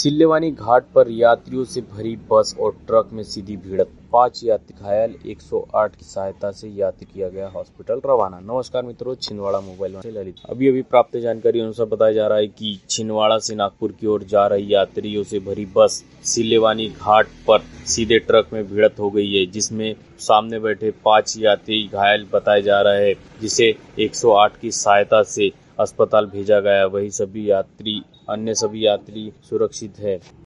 सिल्लेवानी घाट पर यात्रियों से भरी बस और ट्रक में सीधी भिड़ंत, 5 यात्री घायल, 108 की सहायता से यात्री किया गया हॉस्पिटल रवाना। नमस्कार मित्रों, छिंदवाड़ा मोबाइल से ललित। अभी प्राप्त जानकारी अनुसार बताया जा रहा है कि छिंदवाड़ा से नागपुर की ओर जा रही यात्रियों से भरी बस सिल्लेवानी घाट पर सीधे ट्रक में भिड़ंत हो गई है, जिसमें सामने बैठे 5 यात्री घायल बताए जा रहे हैं, जिसे 108 की सहायता से अस्पताल भेजा गया। वही अन्य सभी यात्री सुरक्षित है।